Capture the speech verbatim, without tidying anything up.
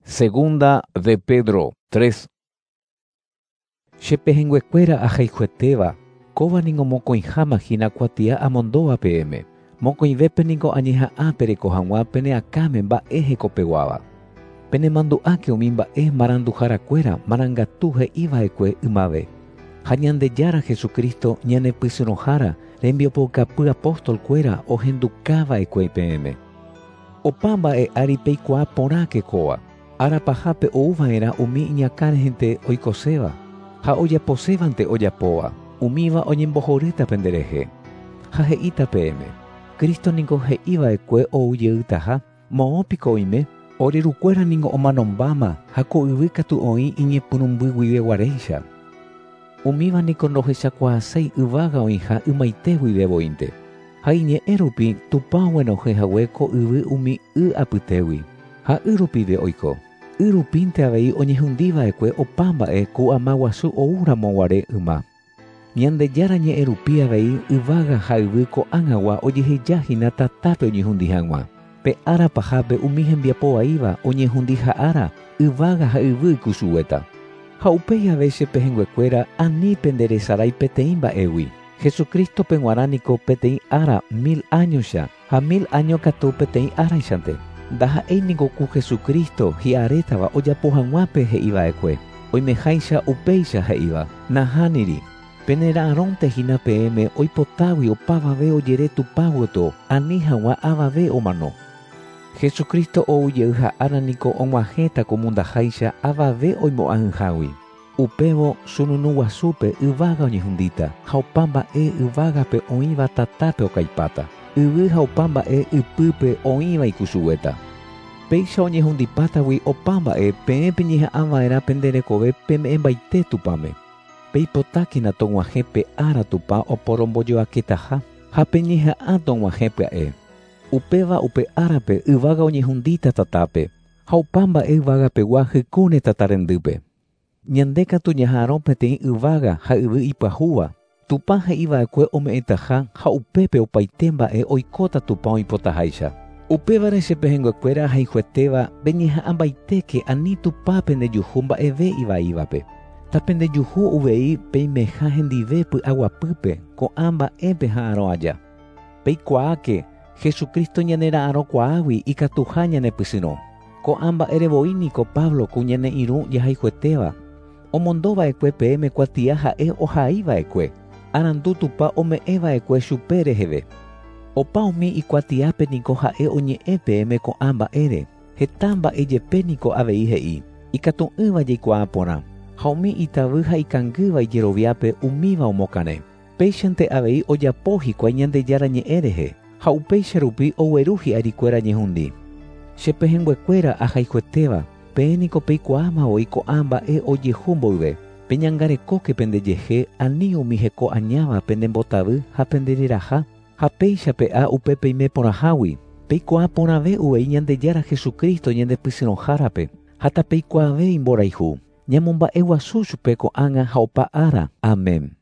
Segunda de Pedro tres. Chepehenguekuéra ahayhuetéva, kóva ningo mokõiháma hína kuatia amondoa P M. Mokõivépe ningo añeha'ã pereko hag̃ua pene akáme mba'e hekopeguáva. Penemandu'áke umi mba'e maranduharakuéra marangatu he'íva'ekue ymave. Ha Ñandejára Jesucristo ñanepysyrõhára rembiopokapy apóstolkuéra ohendukáva'ekue P M. Opa mba'e ári peikuaa porãke kóva. Arapahápe ouva'erã umi iñakãrehẽnte oikoséva ha ojaposévante ojapóva, umíva oñembohorýta penderehe. Ha he'íta P M. Kristo ningo he'íva'ekue oujeytaha, moõpiko oime, orerukuéra ningo omanombáma ha ko yvy katu oĩ iñepyrũmby guiveguaréicha. Umíva niko ndohechakuaaséi yvága oĩha ymaite guivevoínte. Ha iñe'ẽ rupi tupã oguenohẽhague ko yvy umi y apytégui. Ha y rupive oiko. Y rupínte avei oñehũndíva'ekue opa mba'e ku ama guasu oúramoguare yma. Ñandejára ñe'ẽ rupi avei yvága ha yvy ko'ág̃agua ojehejahína tatápe oñehũndi hag̃ua. Pe árapahápe umi hembiapovaíva oñehũndiha'ára yvága ha yvy ikusuguéta. Ha upéi ave chepehenguekuéra ani penderesarái peteĩ mba'égui. Jesucristo pe g̃uarãniko peteĩ ára mil añocha ha mil año katu peteĩ áraichante. Ndaha'éi ningo ku Jesucristo hi'arétava ojapo hag̃uápe he'íva'ekue. Oimeháicha upéicha he'íva. Nahániri. Penera'ãróntehína P M oipotágui opavave ojere tupág̃ueto ani hag̃ua avave omano. Jesucristo oujeyha'ára niko og̃uahẽta ko mundaháicha avave oimo'ãhyhágui. Upévo sununu guasúpe yvága oñehũndíta ha opa mba'e yvágape oĩva tatápe okaipáta. Yvy ha opa mba'e ypýpe oĩva ikusuguéta. Péicha oñehũndipátagui opa mba'e peẽ peñeha'ãva'erã penderekove peme'ẽmbaite tupãme. Peipotákina tog̃uahẽ pe ára tupa oporombojoakétaha ha peñeha'ã tog̃uahẽ pya'e. Upéva upe árape yvága oñehũndíta tatápe ha opa mba'e yvágapegua hykũne tata rendýpe. Ñande katu ñaha'ãrõ peteĩ yvága ha yvy ipyahúva. Tupa he'íva'ekue ome'ẽtaha ha upépe opaite mba'e oikóta tupa oipotaháicha. Upévare chepehenguekuéra ahayhuetéva peñeha'ãmbaitéke ani tupápe ndejuhu mba'eve ivaívape. Ta pendejuhu uvei peimeha hendive py'aguapýpe ko'ã mba'épe ha'ãrõ aja. Peikuaáke Jesucristo ñanera'ãrõkuaágui ikatuha ñanepysyrõ. Ko'ã mba'erevoi niko Pablo ku ñane irũ jahayhuetéva. Omondova'ekue P M kuatia ha'e ohaíva'ekue. Arandu tupa ome'ẽva'ekue chupe reheve. Opa umi ikuatiápe niko ha'e oñe'ẽ P M ko'ã mba'ére. Heta mba'ejepe niko avei he'i. Ikatu'ỹva jaikuaa porã. Ha umi itavy ha ikangýva ijeroviápe umíva omokãre. Péichante avei ojapo hikuái Ñandejára ñe'ẽ rehe. Ha upéicha rupi ogueru hi'arikuéra ñehundi. Chepehenguekuéra ahayhuetéva. Pe niko peikuaáma oi ko'ã mba'e ojehu mboyve. Peñangarekóke pendejehe ani umi heko'añáva pendembotavy ha pendereraha ha péicha pe'a upe peime porãhágui. Peikuaa porãve uvei Ñandejára Jesucristo ñandepysyrõhárape ha tapeikuaave imboraihu. Ñamomba'e guasu chupe ko'ág̃a ha opa ára. Amén.